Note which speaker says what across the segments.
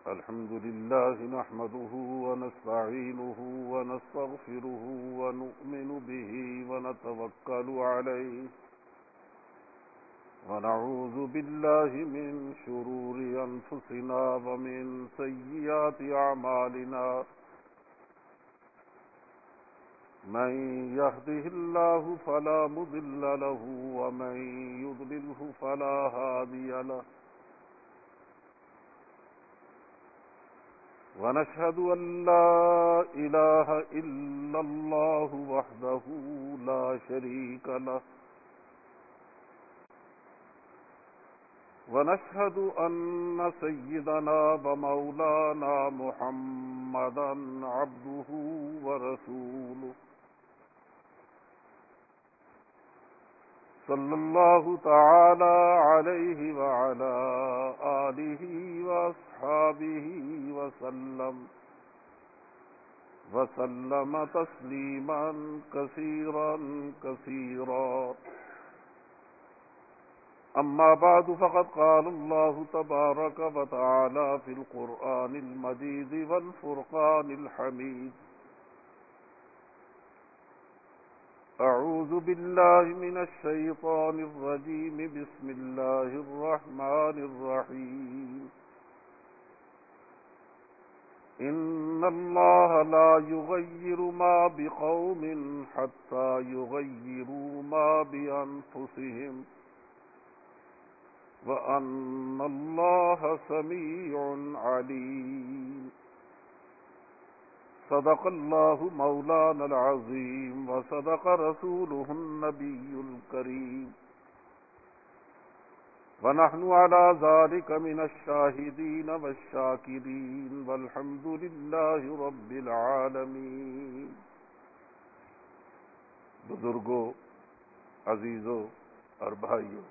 Speaker 1: الحمد لله نحمده ونستعينه ونستغفره ونؤمن به ونتوكل عليه ونعوذ بالله من شرور أنفسنا ومن سيئات أعمالنا من يهده الله فلا مضل له ومن يضلله فلا هادي له ونشهد أن لا إله إلا الله وحده لا شريك له ونشهد أن سيدنا ومولانا محمدا عبده ورسوله صلى الله تعالى عليه وعلى آله وأصحابه وسلم تسليما كثيرا كثيرا أما بعد فقد قال الله تبارك وتعالى في القرآن المجيد والفرقان الحميد أعوذ بالله من الشيطان الرجيم بسم الله الرحمن الرحيم إن الله لا يغير ما بقوم حتى يغيروا ما بأنفسهم وأن الله سميع عليم صدق الله مولانا العظيم وصدق رسوله النبي الكريم ونحن على ذلك من الشاهدين والشاكرين والحمد لله رب العالمين. بزرگوں، عزیزوں اور بھائیوں،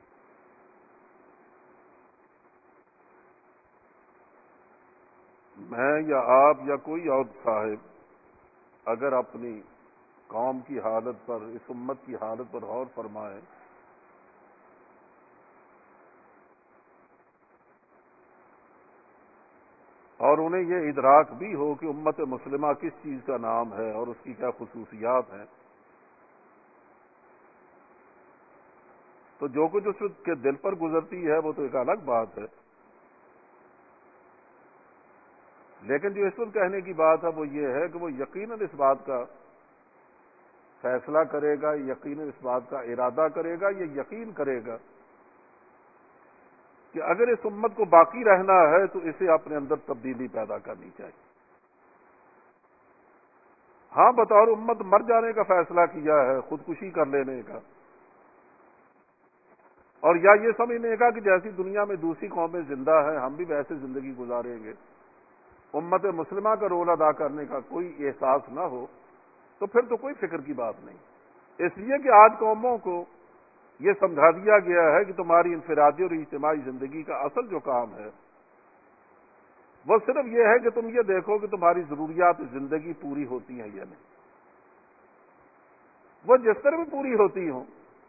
Speaker 1: میں یا آپ یا کوئی اور صاحب اگر اپنی قوم کی حالت پر، اس امت کی حالت پر غور فرمائیں اور انہیں یہ ادراک بھی ہو کہ امت مسلمہ کس چیز کا نام ہے اور اس کی کیا خصوصیات ہیں، تو جو کچھ اس کے دل پر گزرتی ہے وہ تو ایک الگ بات ہے، لیکن جو اس وقت کہنے کی بات ہے وہ یہ ہے کہ وہ یقیناً اس بات کا فیصلہ کرے گا، یقیناً اس بات کا ارادہ کرے گا، یہ یقین کرے گا کہ اگر اس امت کو باقی رہنا ہے تو اسے اپنے اندر تبدیلی پیدا کرنی چاہیے. ہاں، بطور امت مر جانے کا فیصلہ کیا ہے، خودکشی کر لینے کا، اور یا یہ سمجھنے کا کہ جیسی دنیا میں دوسری قومیں زندہ ہیں ہم بھی ویسے زندگی گزاریں گے، امت مسلمہ کا رول ادا کرنے کا کوئی احساس نہ ہو، تو پھر تو کوئی فکر کی بات نہیں. اس لیے کہ آج قوموں کو یہ سمجھا دیا گیا ہے کہ تمہاری انفرادی اور اجتماعی زندگی کا اصل جو کام ہے وہ صرف یہ ہے کہ تم یہ دیکھو کہ تمہاری ضروریات زندگی پوری ہوتی ہیں یا نہیں. وہ جس طرح بھی پوری ہوتی ہوں،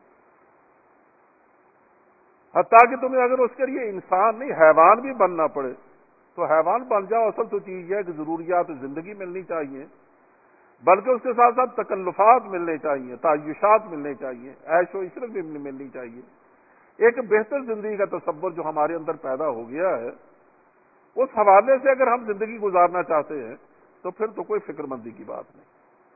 Speaker 1: حتیٰ کہ تمہیں اگر اس کے لیے انسان نہیں حیوان بھی بننا پڑے تو حیوان بن جاؤ. اصل تو چیز یہ ہے کہ ضروریات زندگی ملنی چاہیے، بلکہ اس کے ساتھ ساتھ تکلفات ملنے چاہیے، تعیشات ملنے چاہیے، عیش و عشرت بھی ملنی چاہیے. ایک بہتر زندگی کا تصور جو ہمارے اندر پیدا ہو گیا ہے، اس حوالے سے اگر ہم زندگی گزارنا چاہتے ہیں تو پھر تو کوئی فکر مندی کی بات نہیں.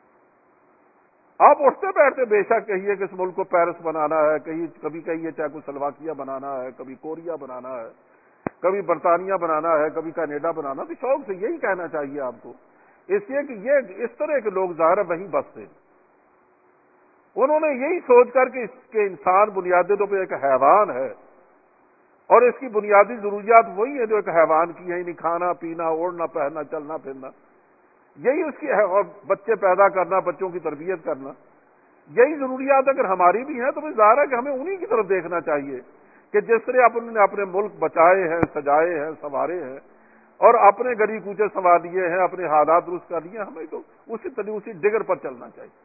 Speaker 1: آپ اٹھتے بیٹھتے بے شک کہیے کہ اس ملک کو پیرس بنانا ہے، کبھی کہیے چیکوسلواکیہ بنانا ہے، کبھی کوریا بنانا ہے، کبھی برطانیہ بنانا ہے، کبھی کینیڈا بنانا، تو شوق سے یہی کہنا چاہیے آپ کو. اس لیے کہ یہ اس طرح کے لوگ ظاہر وہیں بستے ہیں. انہوں نے یہی سوچ کر کہ اس کے انسان بنیادی طور پہ ایک حیوان ہے اور اس کی بنیادی ضروریات وہی ہیں جو ایک حیوان کی ہیں، یعنی کھانا پینا، اوڑھنا پہننا، چلنا پھرنا، یہی اس کی ہے. اور بچے پیدا کرنا، بچوں کی تربیت کرنا، یہی ضروریات اگر ہماری بھی ہیں تو پھر ظاہر ہے کہ ہمیں انہی کی طرف دیکھنا چاہیے کہ جس طرح انہوں نے اپنے ملک بچائے ہیں، سجائے ہیں، سنوارے ہیں اور اپنے گلی کوچے سنوار لیے ہیں، اپنے حالات درست کر لیے، ہمیں تو اسی ڈگر پر چلنا چاہیے.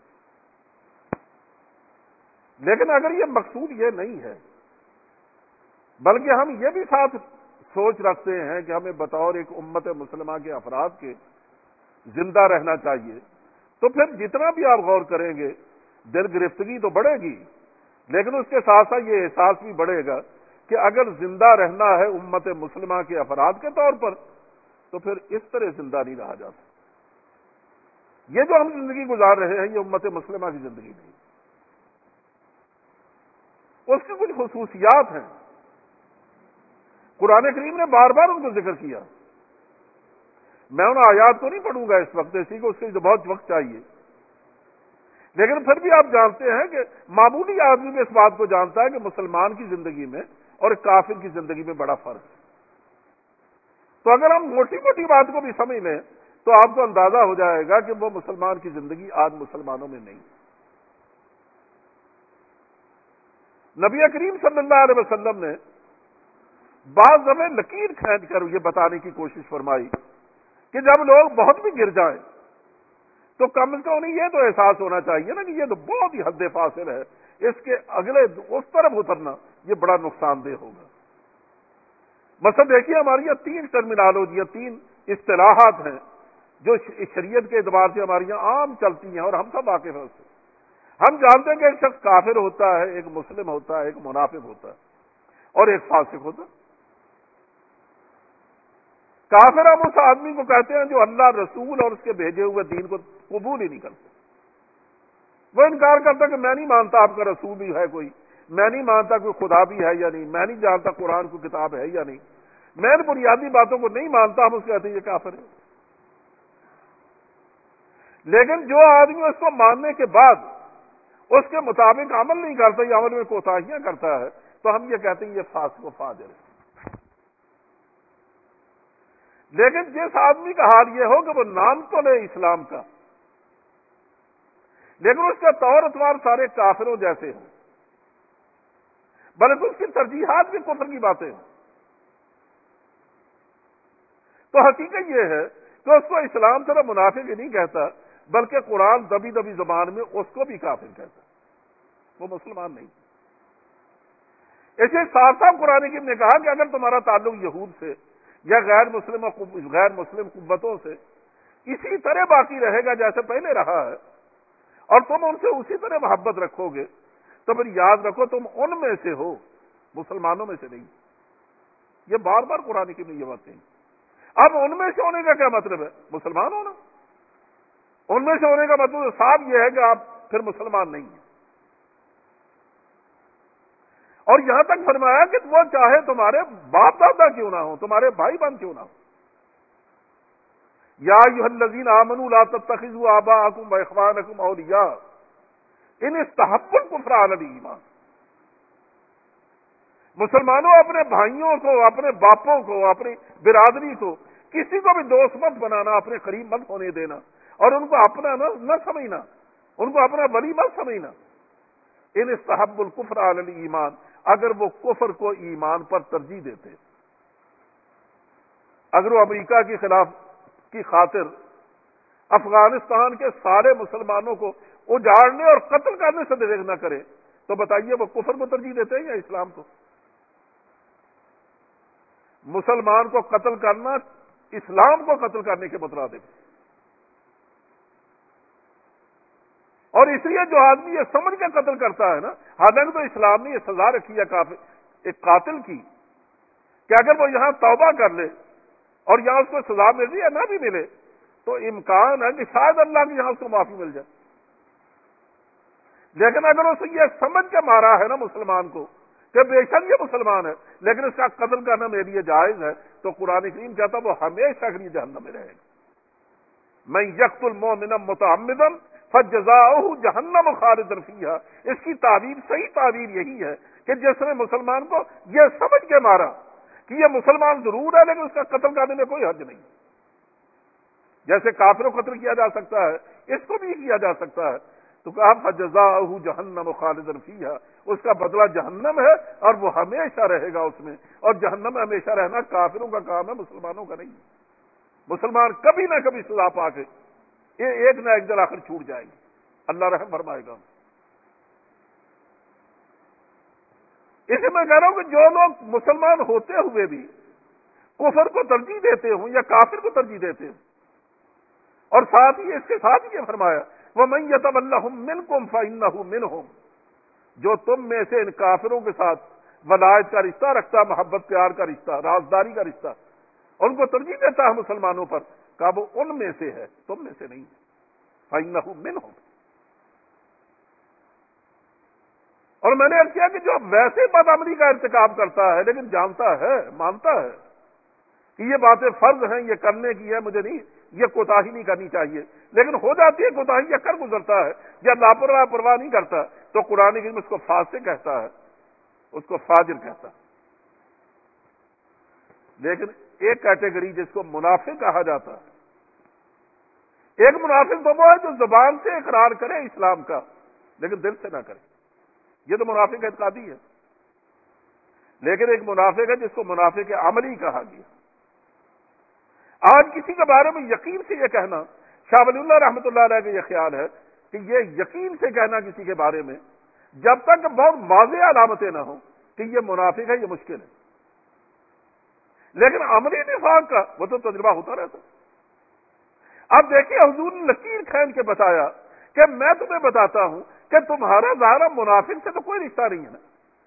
Speaker 1: لیکن اگر یہ مقصود یہ نہیں ہے، بلکہ ہم یہ بھی ساتھ سوچ رکھتے ہیں کہ ہمیں بطور ایک امت مسلمہ کے افراد کے زندہ رہنا چاہیے، تو پھر جتنا بھی آپ غور کریں گے دل گرفتگی تو بڑھے گی، لیکن اس کے ساتھ ساتھ یہ احساس بھی بڑھے گا کہ اگر زندہ رہنا ہے امت مسلمہ کے افراد کے طور پر تو پھر اس طرح زندہ نہیں رہا جاتا۔ یہ جو ہم زندگی گزار رہے ہیں یہ امت مسلمہ کی زندگی نہیں، اس کی کچھ خصوصیات ہیں، قرآن کریم نے بار بار ان کو ذکر کیا۔ میں ان آیات کو نہیں پڑھوں گا اس وقت، اسی کو اس کے لیے بہت وقت چاہیے، لیکن پھر بھی آپ جانتے ہیں کہ معمولی آدمی بھی اس بات کو جانتا ہے کہ مسلمان کی زندگی میں اور کافر کی زندگی میں بڑا فرق ہے۔ تو اگر ہم موٹی موٹی بات کو بھی سمجھ لیں تو آپ کو اندازہ ہو جائے گا کہ وہ مسلمان کی زندگی آج مسلمانوں میں نہیں۔ نبی کریم صلی اللہ علیہ وسلم نے بعض دفعہ لکیر کھینچ کر یہ بتانے کی کوشش فرمائی کہ جب لوگ بہت بھی گر جائیں تو کم از کم انہیں یہ تو احساس ہونا چاہیے نا کہ یہ تو بہت ہی حد فاصل ہے، اس کے اگلے اس طرف اترنا یہ بڑا نقصان دہ ہوگا۔ مثلا دیکھیے ہماری یہاں 3 ٹرمینالوجیاں، 3 اصطلاحات ہیں جو شریعت کے اعتبار سے ہماری یہاں عام چلتی ہیں اور ہم سب واقف ہیں اس سے۔ ہم جانتے ہیں کہ ایک شخص کافر ہوتا ہے، ایک مسلم ہوتا ہے، ایک منافق ہوتا ہے اور ایک فاسق ہوتا ہے۔ کافر ہم اس آدمی کو کہتے ہیں جو اللہ رسول اور اس کے بھیجے ہوئے دین کو قبول ہی نہیں کرتے، وہ انکار کرتا کہ میں نہیں مانتا آپ کا رسول بھی ہے کوئی، میں نہیں مانتا کوئی خدا بھی ہے یا نہیں، میں نہیں جانتا قرآن کو کتاب ہے یا نہیں، میں ان بنیادی باتوں کو نہیں مانتا، ہم اس کو کہتے ہیں یہ کافر ہے۔ لیکن جو آدمی اس کو ماننے کے بعد اس کے مطابق عمل نہیں کرتا یا عمل میں کوتاہیاں کرتا ہے تو ہم یہ کہتے ہیں یہ فاسق و فاجر ہے۔ لیکن جس آدمی کا حال یہ ہو کہ وہ نام تو لے اسلام کا لیکن اس کا طور اتوار سارے کافروں جیسے ہوں، بلکہ اس کی ترجیحات بھی کفر کی باتیں ہیں، تو حقیقت یہ ہے کہ اس کو اسلام صرف منافق ہی نہیں کہتا بلکہ قرآن دبی دبی زبان میں اس کو بھی کافر کہتا، وہ مسلمان نہیں۔ اسے صاف صاف قرآن کریم نے کہا کہ اگر تمہارا تعلق یہود سے یا غیر مسلم قوتوں سے اسی طرح باقی رہے گا جیسے پہلے رہا ہے اور تم ان سے اسی طرح محبت رکھو گے تو پھر یاد رکھو تم ان میں سے ہو، مسلمانوں میں سے نہیں۔ یہ بار بار قرآن کریم نے یہ بات کہی۔ اب ان میں سے ہونے کا کیا مطلب ہے؟ مسلمان ہونا۔ ان میں سے ہونے کا مطلب صاف یہ ہے کہ آپ پھر مسلمان نہیں ہیں، اور یہاں تک فرمایا کہ وہ چاہے تمہارے باپ دادا کیوں نہ ہو، تمہارے بھائی بہن کیوں نہ ہو۔ یا ایھا الذین آمنوا لا تتخذوا آباءکم واخوانکم اولیاء ان استحبوا الکفر علی الایمان۔ مسلمانوں اپنے بھائیوں کو، اپنے باپوں کو، اپنی برادری کو کسی کو بھی دوست مت بنانا، اپنے قریب مت ہونے دینا اور ان کو اپنا نہ سمجھنا، ان کو اپنا ولی مت سمجھنا۔ ان استحبوا الکفر علی الایمان، اگر وہ کفر کو ایمان پر ترجیح دیتے، اگر وہ امریکہ کے خلاف کی خاطر افغانستان کے سارے مسلمانوں کو اجاڑنے اور قتل کرنے سے دریغ نہ کرے تو بتائیے وہ کفر کو ترجیح دیتے ہیں یا اسلام کو؟ مسلمان کو قتل کرنا اسلام کو قتل کرنے کے مترادف، اور اس لیے جو آدمی یہ سمجھ کے قتل کرتا ہے نا، حالانکہ تو اسلام نے یہ سزا رکھی ہے ایک قاتل کی کہ اگر وہ یہاں توبہ کر لے اور یہاں اس کو سزا مل رہی ہے نہ بھی ملے تو امکان ہے کہ شاید اللہ کی یہاں اس کو معافی مل جائے، لیکن اگر اس یہ سمجھ کے مارا ہے نا مسلمان کو کہ بے شک یہ مسلمان ہے لیکن اس کا قتل کرنا میرے لیے جائز ہے، تو قرآن کریم کہتا وہ ہمیشہ کے لیے جہنم میں رہے گا۔ من یقتل مؤمنا متعمدا فجزاؤہ جہنم خالدا فیہا، اس کی تعبیر صحیح تعبیر یہی ہے کہ جس نے مسلمان کو یہ سمجھ کے مارا کہ یہ مسلمان ضرور ہے لیکن اس کا قتل کرنے میں کوئی حرج نہیں، جیسے کافر کو قتل کیا جا سکتا ہے اس کو بھی کیا جا سکتا ہے، تو کہا فجزاؤہ جہنم خالدا فیہا، اس کا بدلہ جہنم ہے اور وہ ہمیشہ رہے گا اس میں، اور جہنم میں ہمیشہ رہنا کافروں کا کام ہے، مسلمانوں کا نہیں۔ مسلمان کبھی نہ کبھی سزا پا کے یہ ایک نہ ایک دن آخر چھوٹ جائے گی، اللہ رحم فرمائے گا۔ اس میں کہہ رہا ہوں کہ جو لوگ مسلمان ہوتے ہوئے بھی کفر کو ترجیح دیتے ہوں یا کافر کو ترجیح دیتے ہوں. اور ساتھ ہی اس کے ساتھ یہ فرمایا وَمَن يَتَوَلَّهُم مِّنكُمْ فَإِنَّهُ مِنْهُمْ، جو تم میں سے ان کافروں کے ساتھ ولایت کا رشتہ رکھتا، محبت پیار کا رشتہ، رازداری کا رشتہ، ان کو ترجیح دیتا ہے مسلمانوں پر، کہا وہ ان میں سے ہے، تم میں سے نہیں ہے. فَإِنَّهُ مِنْهُمْ. اور میں نے عرض کیا کہ جو ویسے بدعملی کا ارتکاب کرتا ہے لیکن جانتا ہے، مانتا ہے کہ یہ باتیں فرض ہیں، یہ کرنے کی ہے، مجھے نہیں، یہ کوتاہی نہیں کرنی چاہیے، لیکن ہو جاتی ہے کوتاہی یا کر گزرتا ہے یا لاپرواہ پرواہ نہیں کرتا، تو قرآن کریم اس کو فاسق کہتا ہے، اس کو فاجر کہتا ہے. لیکن ایک کیٹیگری جس کو منافق کہا جاتا ہے، ایک منافق تو وہ ہے جو زبان سے اقرار کرے اسلام کا لیکن دل سے نہ کرے، یہ تو منافق اعتقادی ہے. لیکن ایک منافق ہے جس کو منافق عملی کہا گیا. آج کسی کے بارے میں یقین سے یہ کہنا، شاہ ولی اللہ رحمۃ اللہ علیہ کا یہ خیال ہے کہ یہ یقین سے کہنا کسی کے بارے میں جب تک بہت واضح علامتیں نہ ہوں کہ یہ منافق ہے، یہ مشکل ہے. لیکن عملی نفاق کا وہ تو تجربہ ہوتا رہتا. اب دیکھیے حضور نے لکیر کھین کے بتایا کہ میں تمہیں بتاتا ہوں کہ تمہارا ظاہرہ منافق سے تو کوئی رشتہ نہیں ہے نا،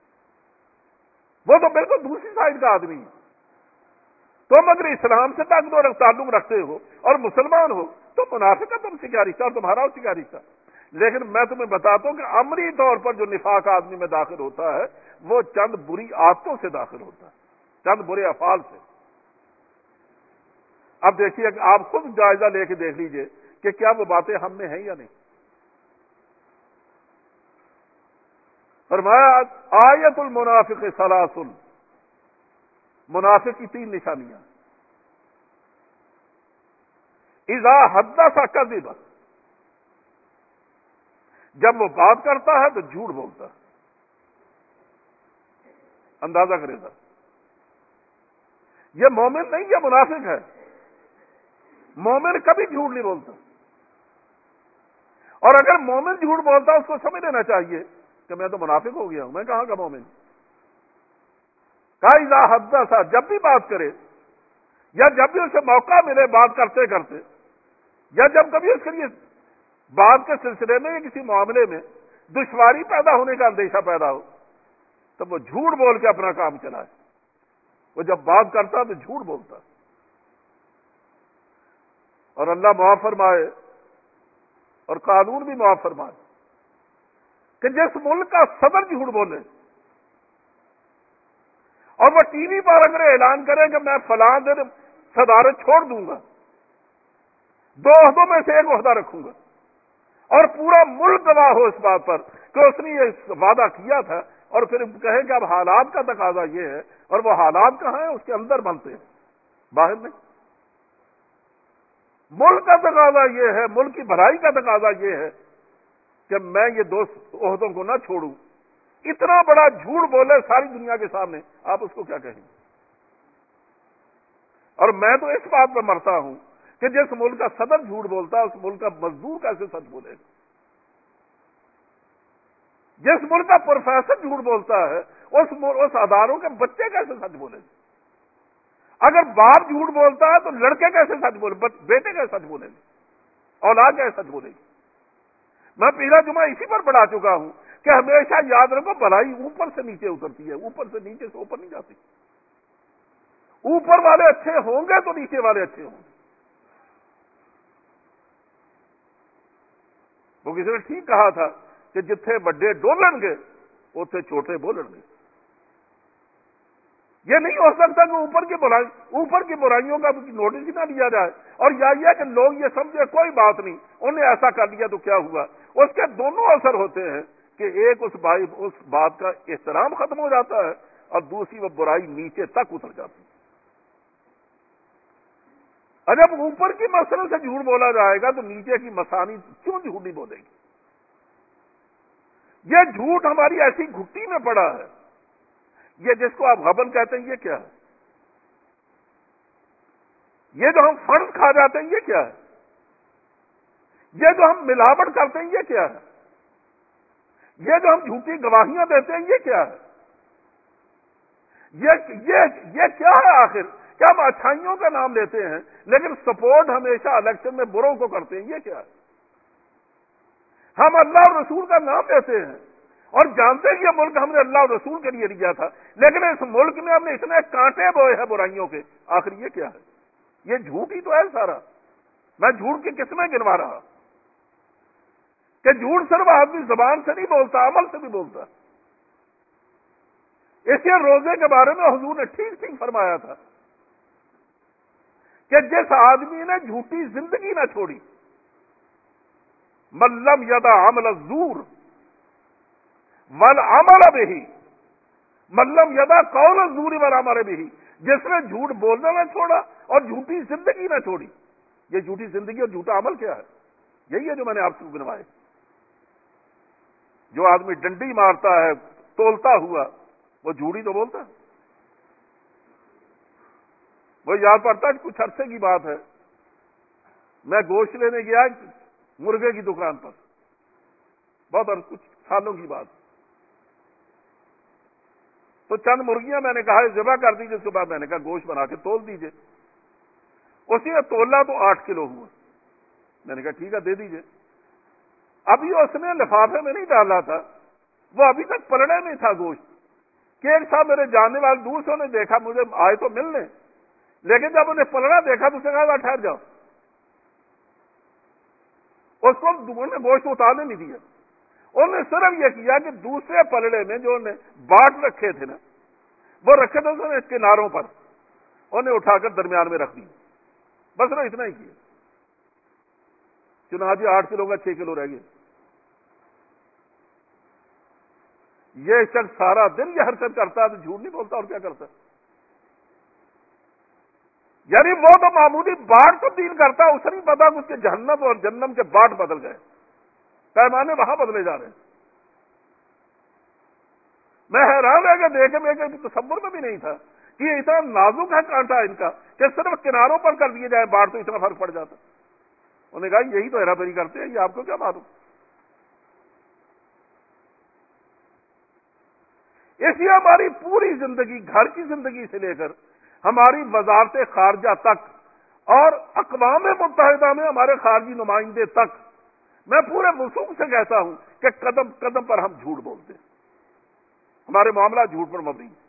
Speaker 1: وہ تو بالکل دوسری سائڈ کا آدمی ہے. تم اگر اسلام سے تعلق رکھتے ہو اور مسلمان ہو تو منافق کا تم سے کیا رشتہ اور تمہارا اس سے کیا رشتہ. لیکن میں تمہیں بتاتا ہوں کہ عملی طور پر جو نفاق آدمی میں داخل ہوتا ہے وہ چند بری عادتوں سے داخل ہوتا ہے، چند برے افعال سے. اب دیکھیے آپ خود جائزہ لے کے دیکھ لیجئے کہ کیا وہ باتیں ہم میں ہیں یا نہیں. فرمایا آیت المنافق ثلاث، منافق کی 3 نشانیاں. اذا حدث کذب، جب وہ بات کرتا ہے تو جھوٹ بولتا ہے. اندازہ کرے گا یہ مومن نہیں، یہ منافق ہے. مومن کبھی جھوٹ نہیں بولتا، اور اگر مومن جھوٹ بولتا اس کو سمجھ لینا چاہیے کہ میں تو منافق ہو گیا ہوں، میں کہاں کا مومن. کہا اذا حدث، جب بھی بات کرے یا جب بھی اسے موقع ملے بات کرتے کرتے، یا جب کبھی اس کے لیے بات کے سلسلے میں یا کسی معاملے میں دشواری پیدا ہونے کا اندیشہ پیدا ہو تو وہ جھوٹ بول کے اپنا کام چلائے. وہ جب بات کرتا تو جھوٹ بولتا. اور اللہ معاف فرمائے اور قانون بھی معاف فرمائے کہ جس ملک کا صدر جھوٹ بولے اور وہ ٹی وی پر اگر اعلان کرے کہ میں فلاں دن صدارت چھوڑ دوں گا، 2 عہدوں میں سے ایک عہدہ رکھوں گا، اور پورا ملک گواہ ہو اس بات پر کہ اس نے یہ وعدہ کیا تھا، اور پھر کہیں کہ اب حالات کا تقاضا یہ ہے، اور وہ حالات کہاں ہیں؟ اس کے اندر بنتے ہیں، باہر نہیں. ملک کا تقاضا یہ ہے، ملک کی بھلائی کا تقاضا یہ ہے کہ میں یہ 2 عہدوں کو نہ چھوڑوں. اتنا بڑا جھوٹ بولے ساری دنیا کے سامنے، آپ اس کو کیا کہیں گے؟ اور میں تو اس بات پر مرتا ہوں کہ جس ملک کا صدر جھوٹ بولتا ہے اس ملک کا مزدور کیسے سچ بولے گا؟ جس ملک کا پروفیسر جھوٹ بولتا ہے اس اداروں کے بچے کیسے سچ بولے گا؟ اگر باپ جھوٹ بولتا ہے تو لڑکے کیسے سچ بولے، بیٹے کیسے سچ بولے گے، اولاد کیسے سچ بولے گی؟ میں پچھلا جمعہ اسی پر پڑھا چکا ہوں کہ ہمیشہ یاد رکھو بھلائی اوپر سے نیچے اترتی ہے، اوپر سے نیچے سے اوپر نہیں جاتی. اوپر والے اچھے ہوں گے تو نیچے والے اچھے ہوں گے. وہ کسی نے ٹھیک کہا تھا کہ جتھے بڑے ڈولن گے اتنے چھوٹے بولن گے. یہ نہیں ہو سکتا کہ اوپر کی برائیوں کا نوٹس ہی نہ لیا جائے، اور یہ کہ لوگ یہ سمجھے کوئی بات نہیں، انہیں ایسا کر لیا تو کیا ہوا. اس کے دونوں اثر ہوتے ہیں کہ ایک اس بات کا احترام ختم ہو جاتا ہے، اور دوسری وہ برائی نیچے تک اتر جاتی ہے. اور جب اوپر کی مسئلے سے جھوٹ بولا جائے گا تو نیچے کی مسانی کیوں جھوٹ نہیں بولے گی؟ یہ جھوٹ ہماری ایسی گھٹی میں پڑا ہے. یہ جس کو آپ غبن کہتے ہیں یہ کیا ہے؟ یہ جو ہم فرض کھا جاتے ہیں یہ کیا ہے؟ یہ جو ہم ملاوٹ کرتے ہیں یہ کیا ہے؟ یہ جو ہم جھوٹی گواہیاں دیتے ہیں یہ کیا ہے؟ یہ کیا ہے آخر کہ ہم اچھائیوں کا نام لیتے ہیں لیکن سپورٹ ہمیشہ الیکشن میں بروں کو کرتے ہیں، یہ کیا ہے؟ ہم اللہ اور رسول کا نام لیتے ہیں اور جانتے ہیں کہ یہ ملک ہم نے اللہ اور رسول کے لیے لیا تھا، لیکن اس ملک میں ہم نے اتنے کانٹے بوئے ہیں برائیوں کے، آخر یہ کیا ہے؟ یہ جھوٹ ہی تو ہے سارا۔ میں جھوٹ کی قسمیں گنوا رہا کہ جھوٹ صرف آدمی زبان سے نہیں بولتا، عمل سے بھی بولتا۔ اس لیے روزے کے بارے میں حضور نے ٹھیک ٹھیک فرمایا تھا کہ جس آدمی نے جھوٹی زندگی نہ چھوڑی، من لم یدع عمل الزور والعمل به، من لم یدع قول الزور والعمل به، جس نے جھوٹ بولنا نہ چھوڑا اور جھوٹی زندگی نہ چھوڑی۔ یہ جھوٹی زندگی اور جھوٹا عمل کیا ہے؟ یہی ہے جو میں نے آپ کو گنوائے۔ جو آدمی ڈنڈی مارتا ہے تولتا ہوا، وہ جھوٹی تو بولتا ہے۔ وہ یاد پڑتا ہے، کچھ عرصے کی بات ہے، میں گوشت لینے گیا مرغے کی دکان پر، بہت اور کچھ سالوں کی بات، تو چند مرغیاں میں نے کہا ذبح کر دیجیے، اس کے بعد میں نے کہا گوشت بنا کے تول دیجیے۔ اسی نے تولا تو 8 کلو ہوا، میں نے کہا ٹھیک ہے دے دیجیے۔ ابھی اس نے لفافے میں نہیں ڈالا تھا، وہ ابھی تک پلڑے میں تھا گوشت، کہ ایک صاحب میرے جاننے والے دور سے انہیں دیکھا، مجھے آئے تو ملنے، لیکن جب انہیں پلڑا دیکھا تو اس نے کہا ٹھہر جاؤ، اس کو انہوں نے گوشت اتارنے نہیں دیا۔ انہوں نے صرف یہ کیا کہ دوسرے پلڑے میں جو انہیں باٹ رکھے تھے نا، وہ رکھے تھے انہوں نے کناروں پر، انہیں اٹھا کر درمیان میں رکھ دی، بس نہ اتنا ہی کیا۔ چنانچہ 8 کلو کا 6 کلو رہ گیا۔ یہ شخص سارا دن یہ حرکت کرتا ہے تو جھوٹ نہیں بولتا اور کیا کرتا؟ یعنی وہ تو معمولی باٹ تبدیل کرتا ہے، اسے نہیں پتا کہ اس کے جہنم اور جنم کے باٹ بدل گئے، پیمانے وہاں بدلے جا رہے ہیں۔ میں حیران رہ گیا دیکھ کے، میرے تصور میں بھی نہیں تھا کہ یہ اتنا نازک ہے کانٹا ان کا کہ صرف کناروں پر کر دیے جائے باٹ تو اتنا فرق پڑ جاتا۔ انہوں نے کہا یہی تو ہیرا پھیری کرتے ہیں، یہ آپ کو کیا معلوم؟ اس لیے ہماری پوری زندگی، گھر کی زندگی سے لے کر ہماری وزارت خارجہ تک اور اقوام متحدہ میں ہمارے خارجی نمائندے تک، میں پورے وثوق سے کہتا ہوں کہ قدم قدم پر ہم جھوٹ بولتے ہیں، ہمارے معاملہ جھوٹ پر مبنی ہے۔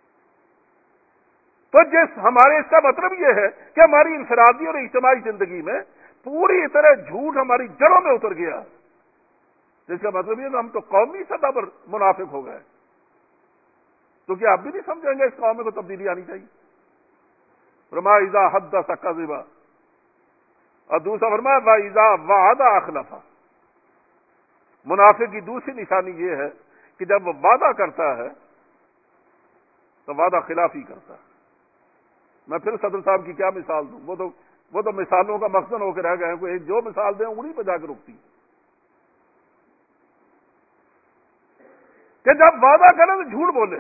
Speaker 1: تو ہمارے اس کا مطلب یہ ہے کہ ہماری انفرادی اور اجتماعی زندگی میں پوری طرح جھوٹ ہماری جڑوں میں اتر گیا، جس کا مطلب یہ کہ ہم تو قومی سطح پر منافق ہو گئے۔ تو کیا آپ بھی نہیں سمجھیں گے اس قوم میں کو تبدیلی آنی چاہیے؟ فرمایا اذا حدث کذب، اور دوسرا فرمایا واذا وعد اخلف۔ منافق کی دوسری نشانی یہ ہے کہ جب وہ وعدہ کرتا ہے تو وعدہ خلافی کرتا ہے۔ میں پھر صدر صاحب کی کیا مثال دوں، وہ تو مثالوں کا مخزن ہو کے رہ گئے ہیں، کوئی جو مثال دیں انہیں پہ جا کے رکتی کہ جب وعدہ کریں تو جھوٹ بولے۔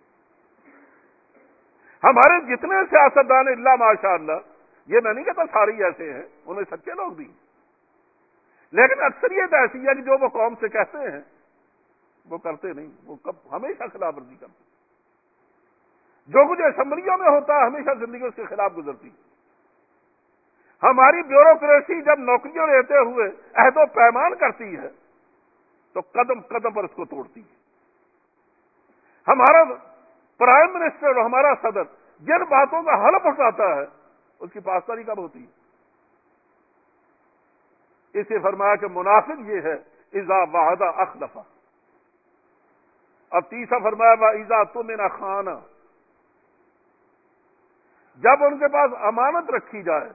Speaker 1: ہمارے جتنے سیاستدان اللہ ماشاء اللہ، یہ میں نہیں کہتا سارے ہی ایسے ہیں، انہیں سچے لوگ بھی، لیکن اکثریت ایسی ہے کہ جو وہ قوم سے کہتے ہیں وہ کرتے نہیں، وہ ہمیشہ خلاف ورزی کرتے۔ جو کچھ اسمبلیوں میں ہوتا ہے ہمیشہ زندگی اس کے خلاف گزرتی۔ ہماری بیوروکریسی جب نوکریوں لیتے ہوئے عہد و پیمان کرتی ہے تو قدم قدم پر اس کو توڑتی ہے۔ ہمارا پرائم منسٹر اور ہمارا صدر جن باتوں کا حلف اٹھاتا ہے اس کی پاسداری کب ہوتی ہے؟ اسے فرمایا کہ منافق یہ ہے اذا وعد اخلف، اب تیسرا فرمایا واذا اؤتمن خان، جب ان کے پاس امانت رکھی جائے،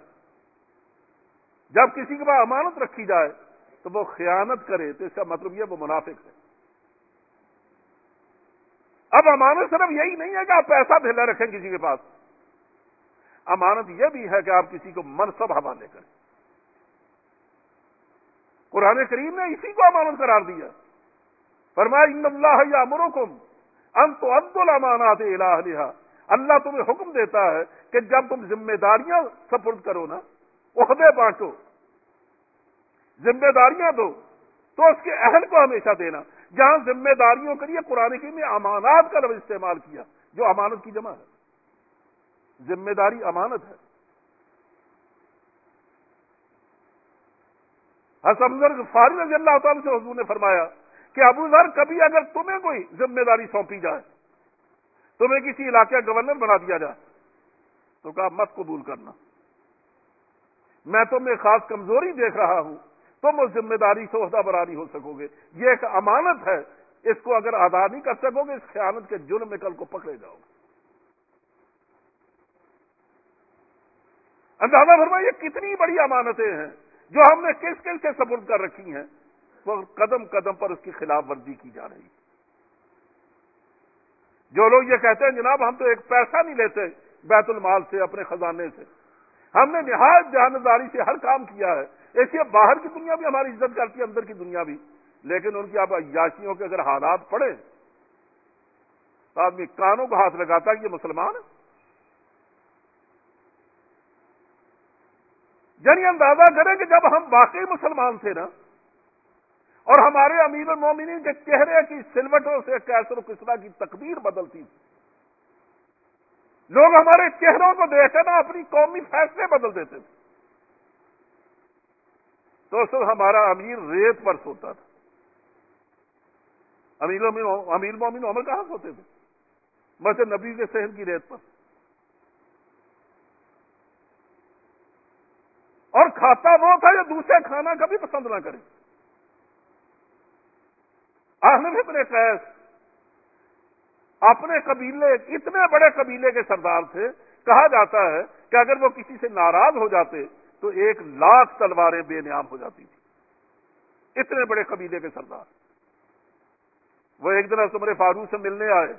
Speaker 1: جب کسی کے پاس امانت رکھی جائے تو وہ خیانت کرے، تو اس کا مطلب یہ وہ منافق ہے۔ اب امانت صرف یہی نہیں ہے کہ آپ پیسہ دھیلا رکھیں کسی کے پاس، امانت یہ بھی ہے کہ آپ کسی کو منصب حوالے کریں۔ قرآن کریم نے اسی کو امانت قرار دیا، فرمایا ان اللہ یامرکم ان تؤدوا الامانات الی اہلھا، اللہ تمہیں حکم دیتا ہے کہ جب تم ذمہ داریاں سپرد کرو نا، عہدے بانٹو، ذمہ داریاں دو، تو اس کے اہل کو ہمیشہ دینا۔ جہاں ذمہ داریوں کے لیے قرآن کریم نے امانات کا لفظ استعمال کیا جو امانت کی جمع ہے۔ ذمہ داری امانت ہے. حسن غفاری رضی اللہ تعالیٰ سے حضور نے فرمایا کہ ابو ذر کبھی اگر تمہیں کوئی ذمہ داری سونپی جائے, تمہیں کسی علاقے کا گورنر بنا دیا جائے, تو کہا مت قبول کرنا, میں تمہیں خاص کمزوری دیکھ رہا ہوں, تم اس ذمہ داری سے عہدہ برا نہیں ہو سکو گے, یہ ایک امانت ہے, اس کو اگر ادا نہیں کر سکو گے, اس خیانت کے جرم میں کل کو پکڑے جاؤ گے. اندازہ فرمائیے یہ کتنی بڑی امانتیں ہیں جو ہم نے کس کس سے سپرد کر رکھی ہیں, وہ قدم قدم پر اس کی خلاف ورزی کی جا رہی ہے. جو لوگ یہ کہتے ہیں جناب ہم تو ایک پیسہ نہیں لیتے بیت المال سے, اپنے خزانے سے, ہم نے نہایت دیانتداری سے ہر کام کیا ہے, ایسے باہر کی دنیا بھی ہماری عزت کرتی ہے, اندر کی دنیا بھی, لیکن ان کی اب عیاشیوں کے اگر حالات پڑے تو آدمی کانوں کو ہاتھ لگاتا ہے کہ یہ مسلمان ہے. یعنی اندازہ کریں کہ جب ہم واقعی مسلمان تھے نا, اور ہمارے امیر المومنین کے چہرے کی سلوٹوں سے کیسر و کسرا کی تقدیر بدلتی تھی, لوگ ہمارے چہروں کو دیکھ کر نا اپنی قومی فیصلے بدل دیتے تھے, تو اس وقت ہمارا امیر ریت پر سوتا تھا. امیر المومنین عمر کہاں سوتے تھے؟ مسجد نبی کے صحن کی ریت پر. اور کھاتا وہ تھا جو دوسرے کھانا کبھی پسند نہ کرے. عامر بن قیس اپنے قبیلے, اتنے بڑے قبیلے کے سردار تھے, کہا جاتا ہے کہ اگر وہ کسی سے ناراض ہو جاتے تو 1,00,000 تلواریں بے نیام ہو جاتی تھی. اتنے بڑے قبیلے کے سردار. وہ ایک دن عمر فاروق سے ملنے آئے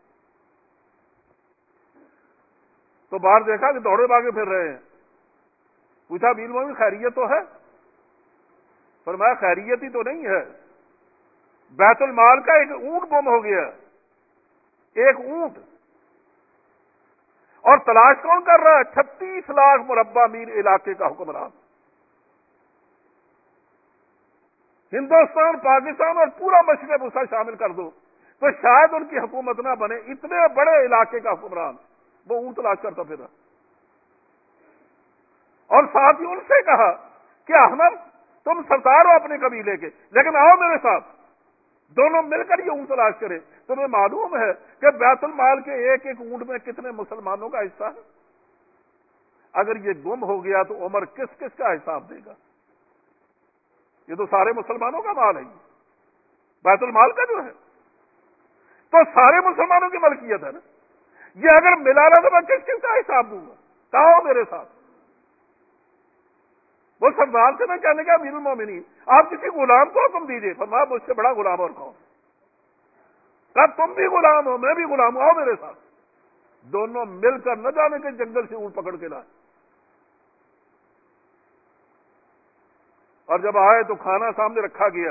Speaker 1: تو باہر دیکھا کہ دوڑے بھاگے پھر رہے ہیں. پوچھا امیر المومنین خیریت تو ہے؟ فرمایا خیریت ہی تو نہیں ہے, بیت المال کا ایک اونٹ گم ہو گیا, ایک اونٹ, اور تلاش کون کر رہا ہے؟ 36 لاکھ مربع میل علاقے کا حکمران. ہندوستان, پاکستان اور پورا مشرق وسطی شامل کر دو تو شاید ان کی حکومت نہ بنے, اتنے بڑے علاقے کا حکمران, وہ اونٹ تلاش کرتا پھر رہا. اور ساتھ ہی ان سے کہا کہ احمد تم سردار ہو اپنے قبیلے کے, لیکن آؤ میرے ساتھ, دونوں مل کر یہ اونٹ تلاش کریں. تمہیں معلوم ہے کہ بیت المال کے ایک ایک اونٹ میں کتنے مسلمانوں کا حصہ ہے؟ اگر یہ گم ہو گیا تو عمر کس کس کا حساب دے گا؟ یہ تو سارے مسلمانوں کا مال ہے, بیت المال کا جو ہے تو سارے مسلمانوں کی ملکیت ہے نا. یہ اگر ملا رہا تو میں کس کس کا حساب دوں گا؟ کہو میرے ساتھ. وہ سردار سے میں کہنے کا امیر المومنین آپ کسی غلام کو حکم دیجیے. فرمایا مجھ سے بڑا غلام اور کون؟ کہا تم بھی غلام ہو, میں بھی غلام ہوں, آؤ میرے ساتھ. دونوں مل کر نہ جانے کے جنگل سے اونٹ پکڑ کے لائے, اور جب آئے تو کھانا سامنے رکھا گیا.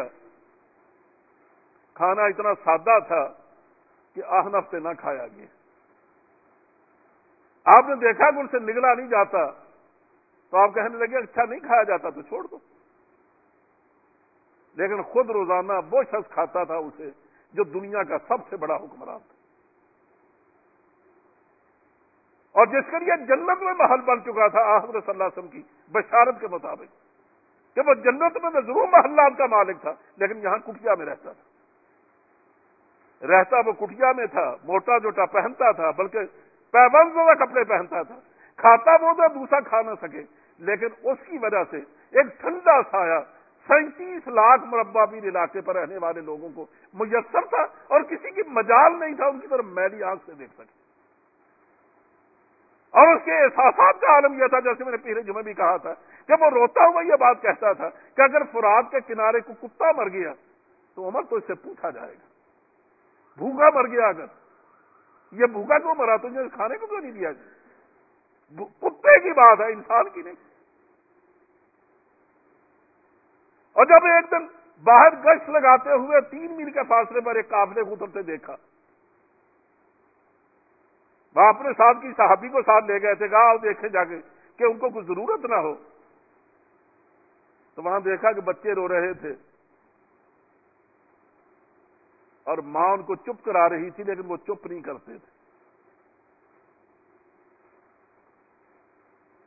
Speaker 1: کھانا اتنا سادہ تھا کہ احنف سے نہ کھایا گیا. آپ نے دیکھا کہ ان سے نگلا نہیں جاتا تو آپ کہنے لگے اچھا نہیں کھایا جاتا تو چھوڑ دو. لیکن خود روزانہ وہ شخص کھاتا تھا اسے جو دنیا کا سب سے بڑا حکمران تھا, اور جس کے لیے جنت میں محل بن چکا تھا حضرت صلی اللہ علیہ وسلم کی بشارت کے مطابق کہ وہ جنت میں ضرور محلات کا مالک تھا, لیکن یہاں کٹیا میں رہتا تھا. رہتا وہ کٹیا میں تھا, موٹا جوٹا پہنتا تھا, بلکہ پیبند زدہ کپڑے پہنتا تھا, کھاتا وہ تو دوسرا کھا نہ سکے, لیکن اس کی وجہ سے ایک ٹھنڈا سایہ 37 لاکھ مربع میل علاقے پر رہنے والے لوگوں کو میسر تھا, اور کسی کی مجال نہیں تھا ان کی طرف میلی آنکھ سے دیکھ سکے. اور اس کے احساسات کا عالم یہ تھا, جیسے میں نے پچھلے جمعے بھی کہا تھا, کہ وہ روتا ہوا یہ بات کہتا تھا کہ اگر فرات کے کنارے کو کتا مر گیا تو عمر تو اس سے پوچھا جائے گا, بھوکا مر گیا اگر, یہ بھوکا کیوں مرا, تجھے کھانے کو کیوں نہیں دیا گیا؟ کتے کی بات ہے, انسان کی نہیں. اور جب ایک دن باہر گشت لگاتے ہوئے 3 میل کے فاصلے پر ایک قافلے کو اترتے دیکھا, وہ اپنے ساتھ کی صحابی کو ساتھ لے گئے تھے, کہا آؤ دیکھیں جا کے کہ ان کو کوئی ضرورت نہ ہو. تو وہاں دیکھا کہ بچے رو رہے تھے اور ماں ان کو چپ کرا رہی تھی, لیکن وہ چپ نہیں کرتے تھے.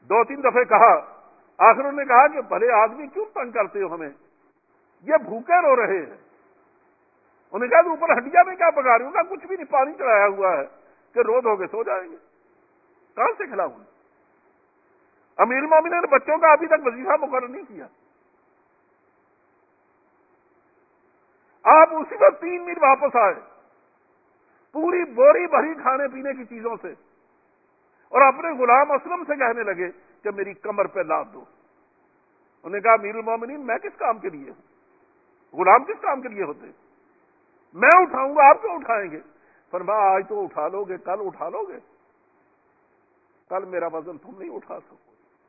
Speaker 1: 2-3 دفعے کہا، آخر انہوں نے کہا کہ بھلے آدمی کیوں تنگ کرتے ہو ہمیں، یہ بھوکے رو رہے ہیں۔ انہوں نے کہا تو اوپر ہڈیا میں کیا پکا رہی ہوں؟ کہا کچھ بھی نہیں، پانی چڑھایا ہوا ہے کہ رو دو گے سو جائیں گے، کہاں سے کھلاؤں؟ امیر المومنین نے بچوں کا ابھی تک وظیفہ مقرر نہیں کیا۔ آپ اسی وقت 3 میل واپس آئے، پوری بوری بھری کھانے پینے کی چیزوں سے، اور اپنے غلام اسلم سے کہنے لگے کہ میری کمر پہ لاد دو۔ انہوں نے کہا امیر المومنین میں کس کام کے لیے ہوں؟ غلام کس کام کے لیے ہوتے؟ میں اٹھاؤں گا، آپ کیوں اٹھائیں گے؟ فرمایا آج تو اٹھا لو گے، کل اٹھا لو گے، کل میرا وزن تم نہیں اٹھا سکو۔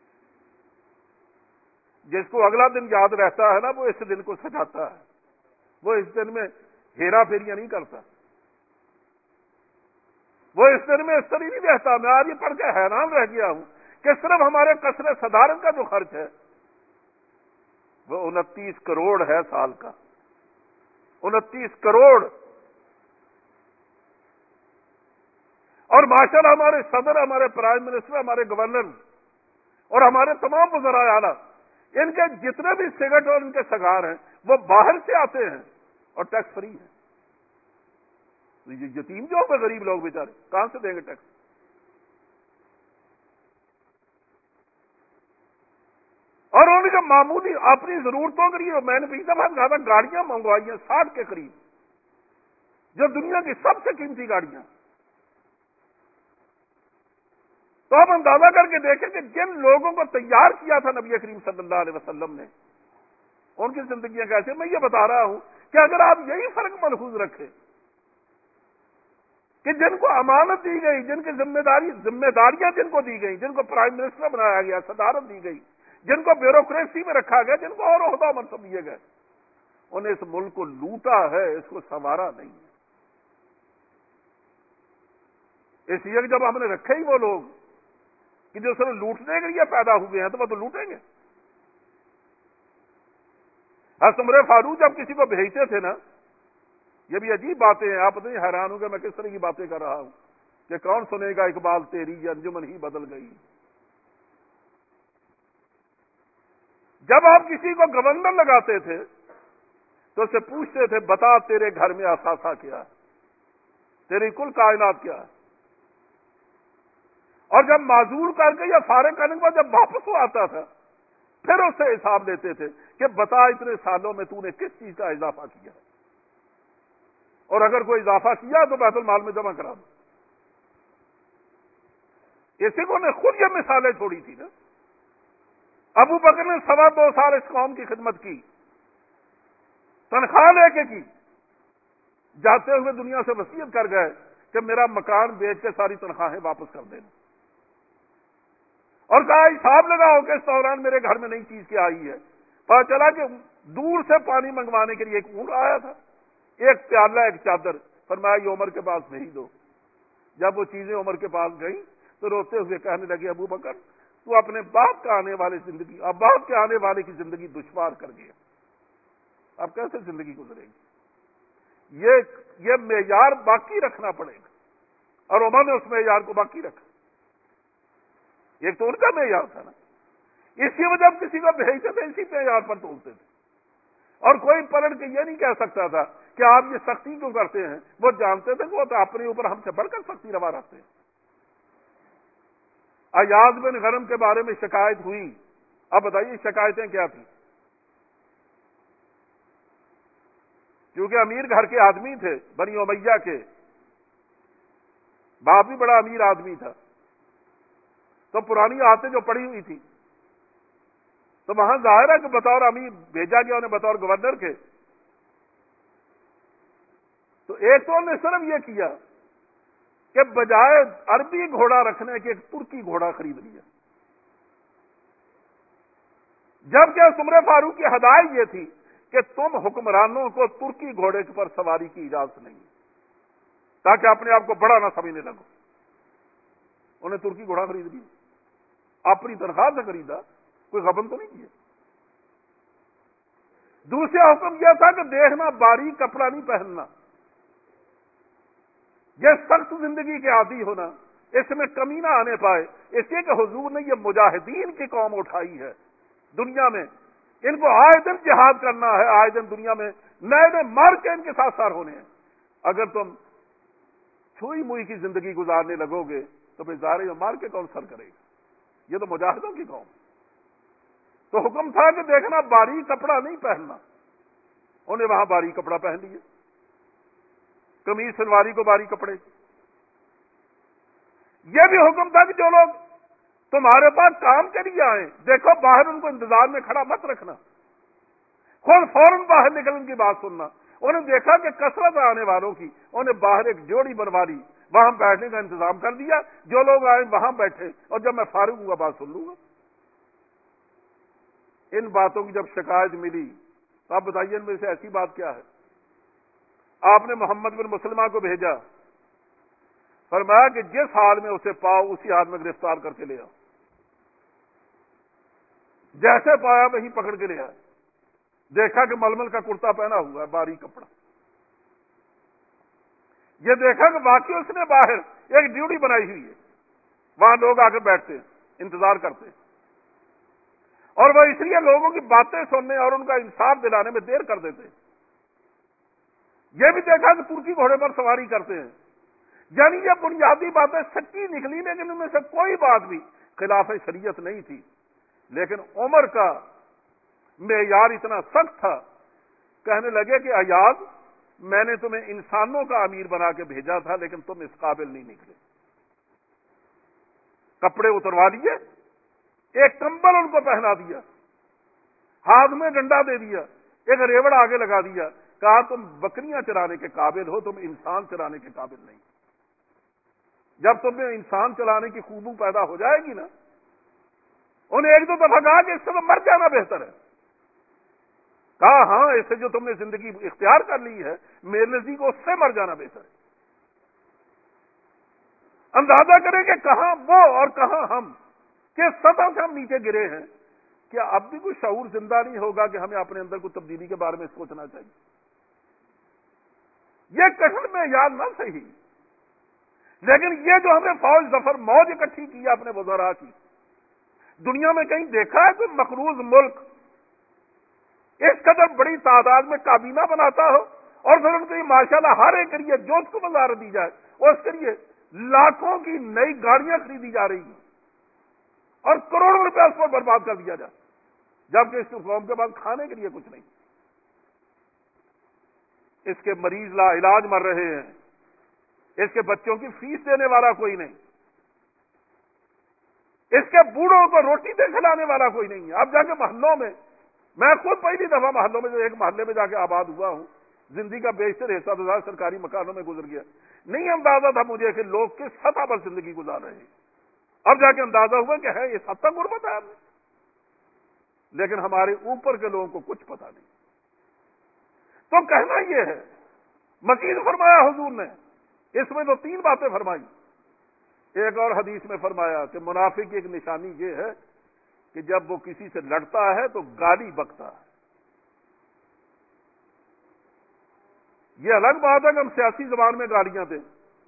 Speaker 1: جس کو اگلا دن یاد رہتا ہے نا، وہ اس دن کو سجاتا ہے، وہ اس دن میں ہیرا پھیریاں نہیں کرتا، وہ اس دن میں اس طرح نہیں رہتا۔ میں آج یہ پڑھ کے حیران رہ گیا ہوں کہ صرف ہمارے قصر صدارت کا جو خرچ ہے وہ 29 کروڑ ہے سال کا، 29 کروڑ۔ اور ماشاءاللہ ہمارے صدر، ہمارے پرائم منسٹر، ہمارے گورنر اور ہمارے تمام وزراء اعلیٰ، ان کے جتنے بھی سگریٹ اور ان کے سگار ہیں وہ باہر سے آتے ہیں اور ٹیکس فری ہیں۔ یہ یتیم جو ہوگا، غریب لوگ بیچارے کہاں سے دیں گے ٹیکس؟ اور انہوں نے معمولی اپنی ضرورتوں کے لیے، میں نے پچھلی دفعہ کہا تھا گاڑیاں منگوائی ہیں 60 کے قریب، جو دنیا کی سب سے قیمتی گاڑیاں۔ تو آپ اندازہ کر کے دیکھیں کہ جن لوگوں کو تیار کیا تھا نبی کریم صلی اللہ علیہ وسلم نے، ان کی زندگیاں کیسے؟ میں یہ بتا رہا ہوں کہ اگر آپ یہی فرق ملحوظ رکھیں کہ جن کو امانت دی گئی، جن کی ذمہ داریاں جن کو دی گئی، جن کو پرائم منسٹر بنایا گیا، صدارت دی گئی، جن کو بیوروکریسی میں رکھا گیا، جن کو اور عہدہ منصب دیے گئے، انہیں اس ملک کو لوٹا ہے، اس کو سنوارا نہیں ہے۔ اس لیے کہ جب ہم نے رکھے ہی وہ لوگ کہ جو صرف لوٹنے کے لیے پیدا ہوئے ہیں تو وہ تو لوٹیں گے۔ حضرت عمر فاروق جب کسی کو بھیجتے تھے نا، یہ بھی عجیب باتیں ہیں، آپ پتہ نہیں حیران ہوں گے میں کس طرح کی باتیں کر رہا ہوں کہ کون سنے گا اقبال تیری یہ انجمن ہی بدل گئی۔ جب آپ کسی کو گورنر لگاتے تھے تو اسے پوچھتے تھے بتا تیرے گھر میں اثاثہ کیا ہے، تیری کل کائنات کیا ہے، اور جب معزول کر کے یا فارغ کرنے کے بعد جب واپس وہ آتا تھا پھر اس سے حساب لیتے تھے کہ بتا اتنے سالوں میں تو نے کس چیز کا اضافہ کیا ہے، اور اگر کوئی اضافہ کیا تو بیت المال میں جمع کرا دو۔ اسی کو نے خود یہ مثالیں چھوڑی تھی نا۔ ابو بکر نے 2.25 سال اس قوم کی خدمت کی، تنخواہ لے کے کی، جاتے ہوئے دنیا سے وصیت کر گئے کہ میرا مکان بیچ کے ساری تنخواہیں واپس کر دینا، اور کہا حساب لگاؤ کہ اس دوران میرے گھر میں نئی چیز کیا آئی ہے۔ پتا چلا کہ دور سے پانی منگوانے کے لیے ایک اونٹ آیا تھا، ایک پیالہ، ایک چادر، فرمایا یہ عمر کے پاس بھیج دو۔ جب وہ چیزیں عمر کے پاس گئیں تو روتے ہوئے کہنے لگے ابو بکر تو اپنے باپ کا آنے والی زندگی، اب باپ کے آنے والے کی زندگی دشوار کر گیا، اب کیسے زندگی گزرے گی؟ یہ معیار باقی رکھنا پڑے گا، اور عمر نے اس معیار کو باقی رکھا۔ ایک تو ان کا معیار تھا نا، اسی وجہ سے کسی کو بھیجتے تھے اسی معیار پر تولتے تھے، اور کوئی پلٹ کے یہ نہیں کہہ سکتا تھا کہ آپ یہ سختی کیوں کرتے ہیں، وہ جانتے تھے کہ وہ تو اپنے اوپر ہم سے بڑھ کر سختی روا رکھتے ہیں۔ ایاز بن غنم کے بارے میں شکایت ہوئی، اب بتائیے شکایتیں کیا تھیں؟ کیونکہ امیر گھر کے آدمی تھے، بنی امیہ کے، باپ بھی بڑا امیر آدمی تھا، تو پرانی عادتیں جو پڑی ہوئی تھی تو وہاں ظاہر ہے کہ بطور امیر بھیجا گیا انہیں بطور گورنر کے، تو ایک تو انہوں نے صرف یہ کیا کہ بجائے عربی گھوڑا رکھنے کے ایک ترکی گھوڑا خرید لیا، جبکہ عمر فاروق کی ہدایت یہ تھی کہ تم حکمرانوں کو ترکی گھوڑے پر سواری کی اجازت نہیں، تاکہ اپنے آپ کو بڑا نہ سمجھنے لگو۔ انہیں ترکی گھوڑا خرید لیا، اپنی تنخواہ سے خریدا، کوئی غبن تو نہیں کیا۔ دوسرا حکم یہ تھا کہ دیکھنا باریک کپڑا نہیں پہننا، یہ سخت زندگی کے عادی ہونا، اس میں کمی نہ آنے پائے، اس لیے کہ حضور نے یہ مجاہدین کی قوم اٹھائی ہے دنیا میں، ان کو آئے دن جہاد کرنا ہے، آئے دن دنیا میں نئے نئے مار کے ان کے ساتھ سار ہونے ہیں۔ اگر تم چھوئی موئی کی زندگی گزارنے لگو گے تو بےزارے میں مار کے کون سر کرے گا؟ یہ تو مجاہدوں کی قوم۔ تو حکم تھا کہ دیکھنا باریک کپڑا نہیں پہننا، انہیں وہاں باریک کپڑا پہن لیے، قمیض سلواری کو باریک کپڑے۔ یہ بھی حکم تھا کہ جو لوگ تمہارے پاس کام کے لیے آئیں، دیکھو باہر ان کو انتظار میں کھڑا مت رکھنا، خود فوراً باہر نکلنے کی بات سننا۔ انہوں نے دیکھا کہ کثرت آنے والوں کی، انہیں باہر ایک جوڑی بنوا لی، وہاں بیٹھنے کا انتظام کر دیا، جو لوگ آئے وہاں بیٹھے، اور جب میں فارغ ہوں گا بات سن لوں گا۔ ان باتوں کی جب شکایت ملی تو آپ بتائیے ان میں سے ایسی بات کیا ہے؟ آپ نے محمد بن مسلمہ کو بھیجا، فرمایا کہ جس حال میں اسے پاؤ اسی حال میں گرفتار کر کے لے آؤ، جیسے پایا وہیں پکڑ کے لے آئے۔ دیکھا کہ ململ کا کرتا پہنا ہوا ہے، باریک کپڑا، یہ دیکھا کہ واقعی اس نے باہر ایک ڈیوٹی بنائی ہوئی ہے، وہاں لوگ آ کے بیٹھتے ہیں، انتظار کرتے ہیں، اور وہ اس لیے لوگوں کی باتیں سننے اور ان کا انصاف دلانے میں دیر کر دیتے ہیں۔ یہ بھی دیکھا کہ ترکی گھوڑے پر سواری کرتے ہیں، یعنی یہ بنیادی باتیں سچی نکلی، لیکن ان میں سے کوئی بات بھی خلاف شریعت نہیں تھی۔ لیکن عمر کا معیار اتنا سخت تھا، کہنے لگے کہ ایاز، میں نے تمہیں انسانوں کا امیر بنا کے بھیجا تھا، لیکن تم اس قابل نہیں نکلے۔ کپڑے اتروا دیے، ایک کمبل ان کو پہنا دیا، ہاتھ میں ڈنڈا دے دیا، ایک ریوڑ آگے لگا دیا، کہا تم بکریاں چرانے کے قابل ہو، تم انسان چرانے کے قابل نہیں۔ جب تمہیں انسان چلانے کی خوبو پیدا ہو جائے گی نا، انہیں ایک دو دفعہ کہا کہ اس سے تو مر جانا بہتر ہے۔ کہا ہاں، اس سے جو تم نے زندگی اختیار کر لی ہے میرے نزدیک اس سے مر جانا بہتر ہے۔ اندازہ کریں کہ کہاں وہ اور کہاں ہم، کس سطح سے ہم نیچے گرے ہیں۔ کیا اب بھی کوئی شعور زندہ نہیں ہوگا کہ ہمیں اپنے اندر کوئی تبدیلی کے بارے میں سوچنا چاہیے؟ یہ کٹن میں یاد نہ صحیح، لیکن یہ جو ہم نے فوج ظفر موج اکٹھی کی ہے اپنے وزراء کی، دنیا میں کہیں دیکھا ہے کوئی مقروض ملک اس قدر بڑی تعداد میں کابینہ بناتا ہو اور پھر ان کو ماشاءاللہ ہر ایک کے لیے جو اس کو وزارت دی جائے اور اس کے لیے لاکھوں کی نئی گاڑیاں خریدی جا رہی ہیں اور کروڑوں روپے اس پر برباد کر دیا جائے، جبکہ اس قوم کے پاس کھانے کے لیے کچھ نہیں، اس کے مریض لا علاج مر رہے ہیں، اس کے بچوں کی فیس دینے والا کوئی نہیں، اس کے بوڑھوں کو روٹی دے کھلانے والا کوئی نہیں ہے۔ اب جا کے محلوں میں، میں خود پہلی دفعہ محلوں میں جو ایک محلے میں جا کے آباد ہوا ہوں، زندگی کا بیشتر حصہ تو سرکاری مکانوں میں گزر گیا، نہیں اندازہ تھا مجھے کہ لوگ کس سطح پر زندگی گزار رہے ہیں۔ اب جا کے اندازہ ہوا کہ ہے اس حد تک غربت ہے ہمیں، لیکن ہمارے اوپر کے لوگوں کو کچھ پتہ نہیں۔ تو کہنا یہ ہے، مزید فرمایا حضور نے، اس میں تو تین باتیں فرمائی۔ ایک اور حدیث میں فرمایا کہ منافق کی ایک نشانی یہ ہے کہ جب وہ کسی سے لڑتا ہے تو گالی بکتا ہے۔ یہ الگ بات ہے کہ ہم سیاسی زبان میں گالیاں دیں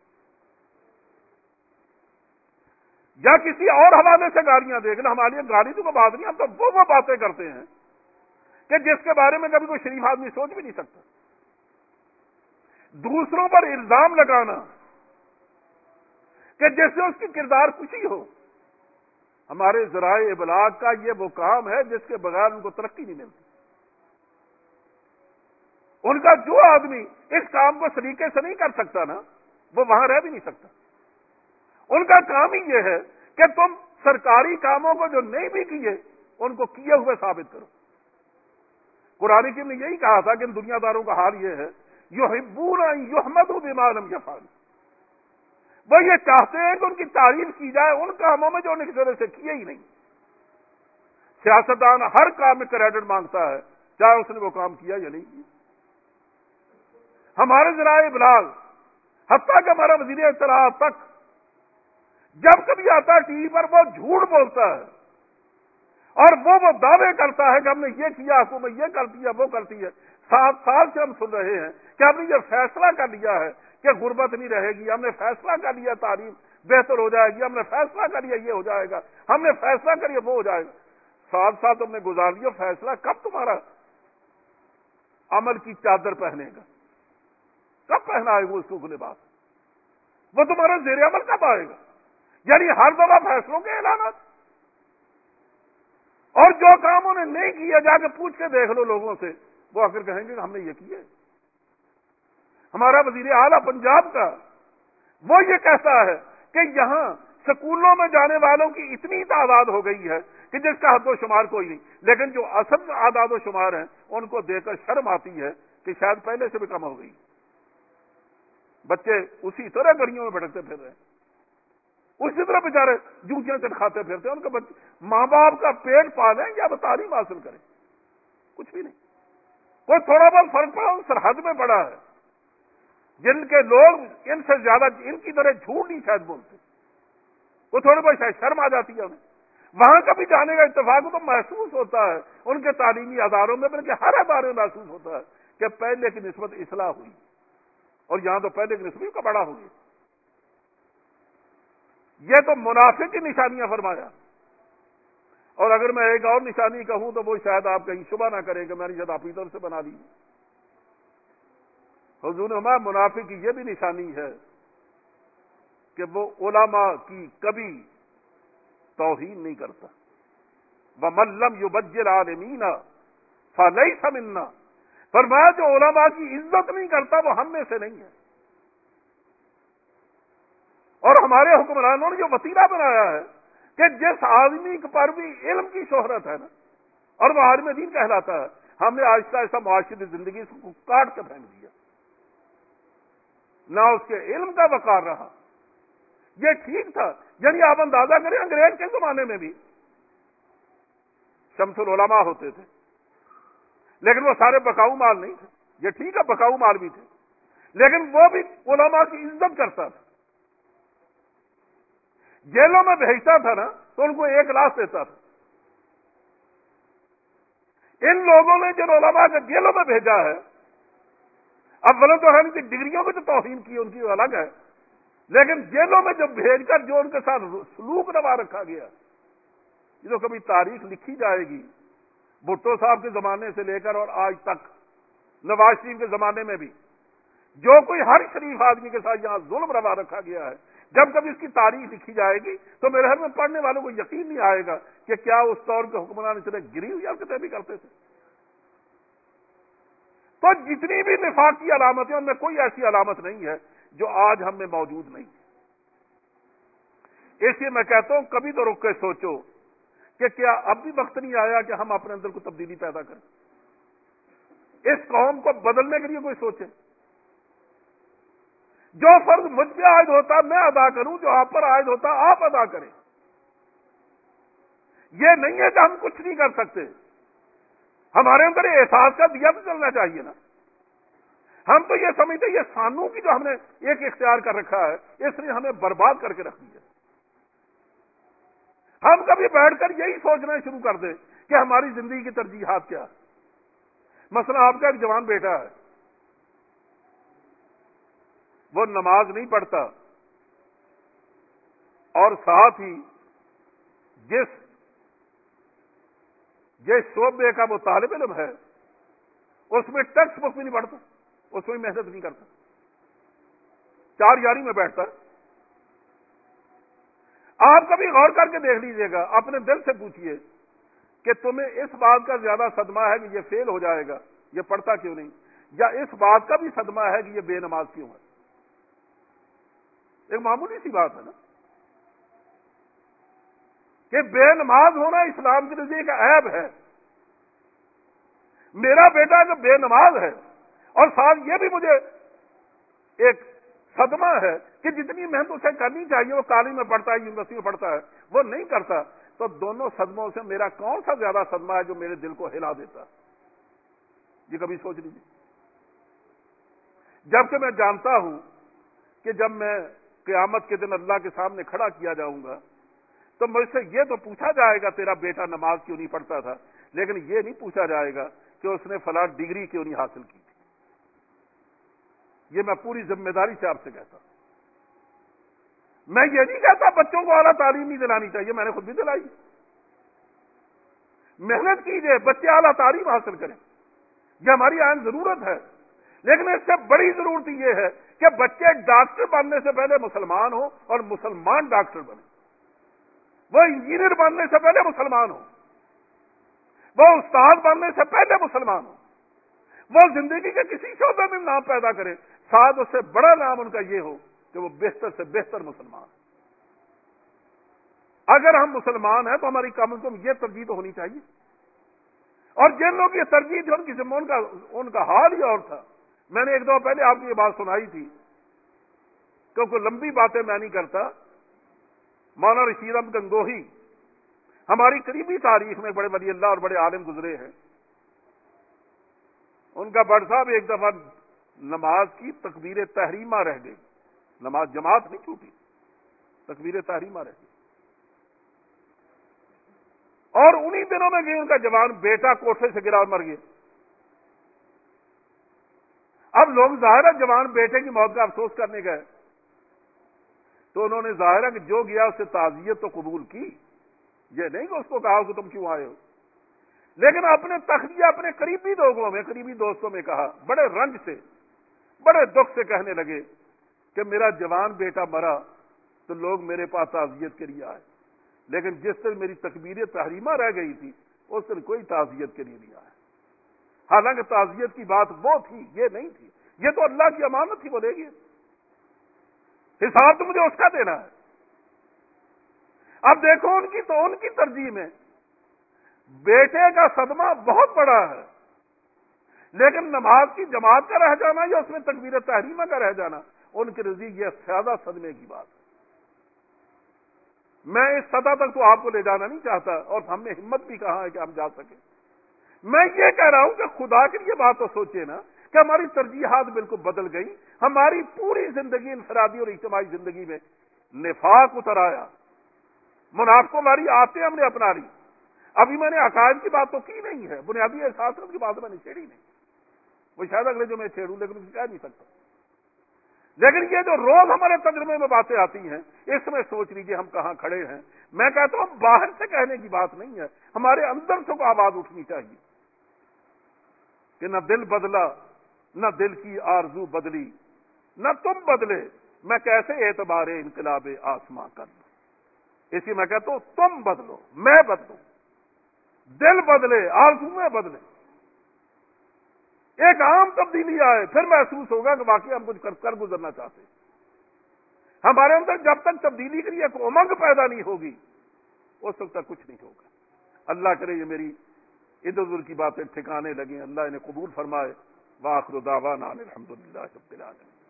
Speaker 1: یا کسی اور حوالے سے گالیاں دیں، لیکن ہمارے لیے گالی تو کوئی بات نہیں، ہم تو وہ باتیں کرتے ہیں کہ جس کے بارے میں کبھی کوئی شریف آدمی سوچ بھی نہیں سکتا۔ دوسروں پر الزام لگانا کہ جس سے اس کی کردار کشی ہو، ہمارے ذرائع ابلاغ کا یہ وہ کام ہے جس کے بغیر ان کو ترقی نہیں ملتی۔ ان کا جو آدمی اس کام کو سلیقے سے نہیں کر سکتا نا، وہ وہاں رہ بھی نہیں سکتا۔ ان کا کام ہی یہ ہے کہ تم سرکاری کاموں کو جو نہیں بھی کیے ان کو کیے ہوئے ثابت کرو۔ قرآن کریم نے یہی کہا تھا کہ ان دنیا داروں کا حال یہ ہے، یحبون ان یحمدوا بما لم یفعلوا، وہ یہ چاہتے ہیں کہ ان کی تعریف کی جائے ان کاموں میں جو ان کی سے کیے ہی نہیں۔ سیاستدان ہر کام میں کریڈٹ مانگتا ہے، چاہے اس نے وہ کام کیا یا نہیں کیا۔ ہمارے ذرائع ابلاغ، حتیٰ کہ ہمارا وزیر اطلاعات تک، جب کبھی آتا ہے ٹی وی پر وہ جھوٹ بولتا ہے اور وہ دعوے کرتا ہے کہ ہم نے یہ کیا، حکومت یہ کرتی ہے وہ کرتی ہے۔ 7 سال سے ہم سن رہے ہیں کہ ہم نے یہ فیصلہ کر لیا ہے کہ غربت نہیں رہے گی، ہم نے فیصلہ کر لیا تعلیم بہتر ہو جائے گی، ہم نے فیصلہ کر لیا یہ ہو جائے گا، ہم نے فیصلہ کر لیا وہ ہو جائے گا۔ 7 سال تم نے گزار لیا، فیصلہ کب تمہارا عمل کی چادر پہنے گا؟ کب پہنا ہے وہ اس کو لباس؟ وہ تمہارا زیر عمل کب آئے گا؟ یعنی ہر دفعہ فیصلوں کے اعلانات، اور جو کام انہیں نہیں کیا جا کے پوچھ کے دیکھ لو لوگوں سے، وہ آخر کہیں گے کہ ہم نے یہ کیا۔ ہمارا وزیر اعلیٰ پنجاب کا وہ یہ کہتا ہے کہ یہاں سکولوں میں جانے والوں کی اتنی تعداد ہو گئی ہے کہ جس کا حد و شمار کوئی نہیں، لیکن جو اصل اعداد و شمار ہیں ان کو دیکھ کر شرم آتی ہے کہ شاید پہلے سے بھی کم ہو گئی۔ بچے اسی طرح گلیوں میں بھٹکتے پھر رہے ہیں، اسی طرح بیچارے جوتیاں چٹکھاتے پھرتے ہیں۔ ان کے بچے ماں باپ کا پیٹ پالیں یا وہ تعلیم حاصل کریں، کچھ بھی نہیں۔ کوئی تھوڑا بہت فرق پڑا ان سرحد میں پڑا ہے، جن کے لوگ ان سے زیادہ ان کی طرح جھوٹ نہیں شاید بولتے، وہ تھوڑی بہت شاید شرم آ جاتی ہے انہیں۔ وہاں کبھی جانے کا اتفاق تو محسوس ہوتا ہے ان کے تعلیمی اداروں میں، بلکہ ہر ادارے میں محسوس ہوتا ہے کہ پہلے کی نسبت اصلاح ہوئی، اور یہاں تو پہلے کی نسبت کا بڑا ہو گیا۔ یہ تو منافق کی نشانیاں فرمایا۔ اور اگر میں ایک اور نشانی کہوں تو وہ شاید آپ کہیں شبہ نہ کریں کہ میں نے شاید اپنی طرف سے بنا دی۔ حضور نے فرمایا منافق کی یہ بھی نشانی ہے کہ وہ علماء کی کبھی توہین نہیں کرتا۔ وَمَن لَّمْ يُبَجِّلْ عَالِمِينَ فَلَيْسَ مِنَّا، فرمایا جو علماء کی عزت نہیں کرتا وہ ہم میں سے نہیں ہے۔ اور ہمارے حکمرانوں نے جو وسیلہ بنایا ہے کہ جس آدمی پر بھی علم کی شہرت ہے نا، اور وہ عالم دین کہلاتا ہے، ہم نے آہستہ آہستہ معاشرتی زندگی کو کاٹ کے پھینک دیا، نہ اس کے علم کا وقار رہا۔ یہ ٹھیک تھا، یعنی آپ اندازہ کریں انگریز کے زمانے میں بھی شمس العلماء ہوتے تھے، لیکن وہ سارے بکاؤ مال نہیں تھے۔ یہ ٹھیک ہے بکاؤ مال بھی تھے، لیکن وہ بھی علماء کی عزت کرتا تھا۔ جیلوں میں بھیجتا تھا نا تو ان کو 1 کلاس دیتا تھا۔ ان لوگوں نے جن علماء کو جیلوں میں بھیجا ہے، اب ولن تو ہے نہیں، ڈگریوں کی تو توہین کی ان کی الگ ہے، لیکن جیلوں میں جب بھیج کر جو ان کے ساتھ سلوک روا رکھا گیا، یہ تو کبھی تاریخ لکھی جائے گی۔ بھٹو صاحب کے زمانے سے لے کر اور آج تک، نواز شریف کے زمانے میں بھی جو کوئی ہر شریف آدمی کے ساتھ یہاں ظلم روا رکھا گیا ہے، جب کبھی اس کی تاریخ لکھی جائے گی تو میرے خیال میں پڑھنے والوں کو یقین نہیں آئے گا کہ کیا اس دور کے حکمران اتنے گری ہوئی حرکتیں بھی کرتے تھے۔ تو جتنی بھی نفاق کی علامتیں، ان میں کوئی ایسی علامت نہیں ہے جو آج ہم میں موجود نہیں ہے۔ اس لیے میں کہتا ہوں کبھی تو رک کے سوچو کہ کیا اب بھی وقت نہیں آیا کہ ہم اپنے اندر کو تبدیلی پیدا کریں، اس قوم کو بدلنے کے لیے کوئی سوچے۔ جو فرض مجھ پہ عائد ہوتا میں ادا کروں، جو آپ پر عائد ہوتا آپ ادا کریں۔ یہ نہیں ہے کہ ہم کچھ نہیں کر سکتے، ہمارے اندر احساس کا دیا تو چلنا چاہیے نا۔ ہم تو یہ سمجھتے یہ سانوں کی جو ہم نے ایک اختیار کر رکھا ہے، اس نے ہمیں برباد کر کے رکھ دیا۔ ہم کبھی بیٹھ کر یہی سوچنا شروع کر دیں کہ ہماری زندگی کی ترجیحات کیا ہے۔ مثلا آپ کا ایک جوان بیٹا ہے، وہ نماز نہیں پڑھتا، اور ساتھ ہی جس شعبے کا وہ طالب علم ہے اس میں ٹیکسٹ بک بھی نہیں پڑھتا، اس میں محنت نہیں کرتا، 4 یاری میں بیٹھتا ہے۔ آپ کبھی غور کر کے دیکھ لیجئے گا، اپنے دل سے پوچھئے کہ تمہیں اس بات کا زیادہ صدمہ ہے کہ یہ فیل ہو جائے گا، یہ پڑھتا کیوں نہیں، یا اس بات کا بھی صدمہ ہے کہ یہ بے نماز کیوں ہے؟ ایک معمولی سی بات ہے نا کہ بے نماز ہونا اسلام کے نزدیک عیب ہے۔ میرا بیٹا جو بے نماز ہے، اور ساتھ یہ بھی مجھے ایک صدمہ ہے کہ جتنی محنت اسے کرنی چاہیے وہ کالج میں پڑھتا ہے، یونیورسٹی میں پڑھتا ہے، وہ نہیں کرتا، تو دونوں صدموں سے میرا کون سا زیادہ صدمہ ہے جو میرے دل کو ہلا دیتا؟ یہ کبھی سوچ لیجیے۔ جبکہ میں جانتا ہوں کہ جب میں قیامت کے دن اللہ کے سامنے کھڑا کیا جاؤں گا تو مجھ سے یہ تو پوچھا جائے گا تیرا بیٹا نماز کیوں نہیں پڑھتا تھا، لیکن یہ نہیں پوچھا جائے گا کہ اس نے فلاں ڈگری کیوں نہیں حاصل کی تھی۔ یہ میں پوری ذمہ داری سے آپ سے کہتا ہوں۔ میں یہ نہیں کہتا بچوں کو اعلیٰ تعلیم نہیں دلانی چاہیے، میں نے خود بھی دلائی، محنت کیجئے، بچے اعلیٰ تعلیم حاصل کریں، یہ ہماری عین ضرورت ہے۔ لیکن اس سے بڑی ضرورت یہ ہے کہ بچے ڈاکٹر بننے سے پہلے مسلمان ہوں اور مسلمان ڈاکٹر بنے، وہ انجینئر بننے سے پہلے مسلمان ہوں، وہ استاد بننے سے پہلے مسلمان ہوں، وہ زندگی کے کسی شعبے میں نام پیدا کرے، ساتھ اس سے بڑا نام ان کا یہ ہو کہ وہ بہتر سے بہتر مسلمان۔ اگر ہم مسلمان ہیں تو ہماری کم از کم یہ ترجیح تو ہونی چاہیے۔ اور جن لوگ یہ ترجیح تھی ان کی ذمہ ان کا حال ہی اور تھا۔ میں نے ایک دو پہلے آپ کو یہ بات سنائی تھی، کیونکہ لمبی باتیں میں نہیں کرتا۔ مولانا رشید احمد گنگوہی ہماری قریبی تاریخ میں بڑے ولی اللہ اور بڑے عالم گزرے ہیں۔ ان کا بڑ صاحب ایک دفعہ نماز کی تکبیر تحریمہ رہ گئی، نماز جماعت نہیں چھوٹی، تکبیر تحریمہ رہ گئی، اور انہی دنوں میں ان کا جوان بیٹا کوٹھے سے گرا اور مر گیا۔ اب لوگ ظاہر ہے جوان بیٹے کی موت کا افسوس کرنے گئے، تو انہوں نے ظاہر ہے کہ جو گیا اس سے تعزیت تو قبول کی، یہ نہیں کہ اس کو کہا کہ تم کیوں آئے ہو، لیکن اپنے تخلیہ اپنے قریبی لوگوں میں، قریبی دوستوں میں کہا، بڑے رنج سے بڑے دکھ سے کہنے لگے کہ میرا جوان بیٹا مرا تو لوگ میرے پاس تعزیت کے لیے آئے، لیکن جس دن میری تکبیر تحریمہ رہ گئی تھی اس دن کوئی تعزیت کے لیے نہیں آیا۔ حالانکہ تعزیت کی بات وہ تھی، یہ نہیں تھی، یہ تو اللہ کی امانت تھی، وہ دے گی، حساب تو مجھے اس کا دینا ہے۔ اب دیکھو ان کی ترجیح میں بیٹے کا صدمہ بہت بڑا ہے، لیکن نماز کی جماعت کا رہ جانا یا اس میں تکبیر تحریمہ کا رہ جانا ان کے نزدیک یہ زیادہ صدمے کی بات ہے۔ میں اس سطح تک تو آپ کو لے جانا نہیں چاہتا، اور ہم نے ہمت بھی کہا ہے کہ ہم جا سکیں۔ میں یہ کہہ رہا ہوں کہ خدا کے لیے بات تو سوچے نا کہ ہماری ترجیحات بالکل بدل گئی، ہماری پوری زندگی انفرادی اور اجتماعی زندگی میں نفاق اتر آیا، منافقوں والی عادتیں ہم نے اپنا لی۔ ابھی میں نے عقائد کی بات تو کی نہیں ہے، بنیادی احساسات کی بات میں نے چھیڑی نہیں، وہ شاید اگلے جو میں چھیڑوں لیکن اسے کہہ نہیں سکتا۔ لیکن یہ جو روز ہمارے تجربے میں باتیں آتی ہیں، اس میں سوچ لیجئے ہم کہاں کھڑے ہیں۔ میں کہتا ہوں باہر سے کہنے کی بات نہیں ہے، ہمارے اندر سے کو آواز اٹھنی چاہیے کہ نہ دل بدلا، نہ دل کی آرزو بدلی، نہ تم بدلے، میں کیسے اعتبار انقلاب آسماں کر لوں۔ اسی میں کہتا ہوں تم بدلو، میں بدلوں، دل بدلے، آرزویں بدلے، ایک عام تبدیلی آئے، پھر محسوس ہوگا کہ واقعی ہم کچھ کر گزرنا چاہتے ہیں۔ ہمارے اندر جب تک تبدیلی کے لیے ایک امنگ پیدا نہیں ہوگی اس وقت تک کچھ نہیں ہوگا۔ اللہ کرے یہ میری ادھر ادھر کی باتیں ٹھکانے لگیں، اللہ انہیں قبول فرمائے۔ وآخر دعوانا الحمدللہ رب العالمین۔